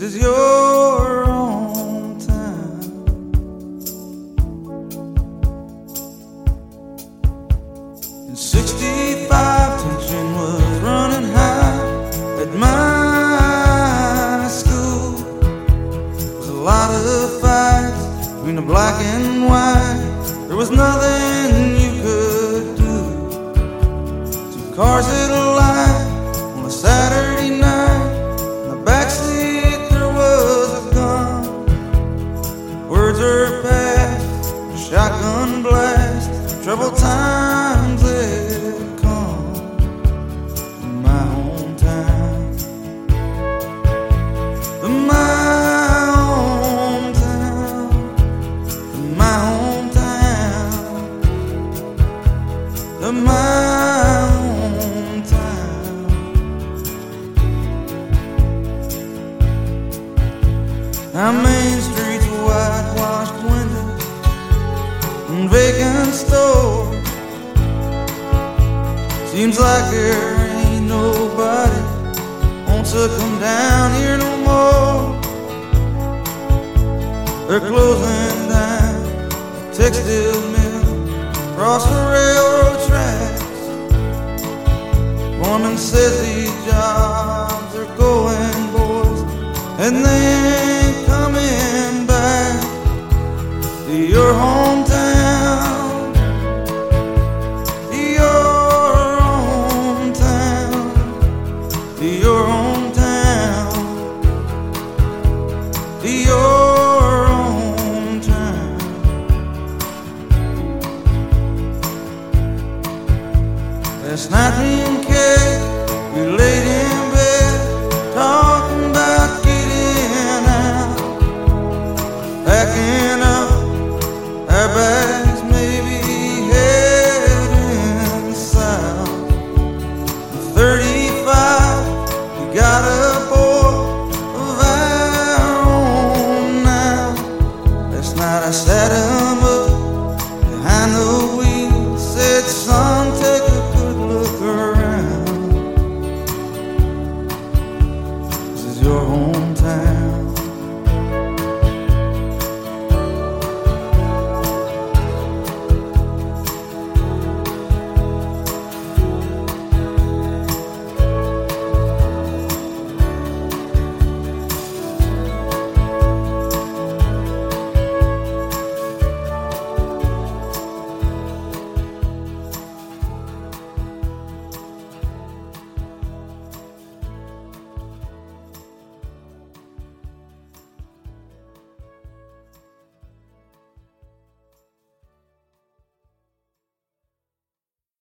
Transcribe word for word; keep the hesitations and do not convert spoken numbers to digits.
is your hometown. In sixty-five, tension was running high at my school. There was a lot of fights between the black and white. There was nothing you could do. Two cars at a light on a Saturday night. In the backseat there was a gun. Words are passed, a shotgun blast. Troubled times had come in my hometown. In my hometown, in my hometown, in my hometown. Our main streets, whitewashed windows and vacant stores. Seems like there ain't nobody wants to come down here no more. They're closing down the textile mill across the railroad tracks. Foreman says these jobs are going, boys, and they ain't coming back to your hometown, to your hometown, to your hometown, to your hometown. Last night me and Kay, we laid in bed talking about getting out, packing up our bags, maybe heading south. At thirty-five, we got a boy of our own now. Last night I sat him up behind the wheel, said, son, take a good look around. This is your hometown.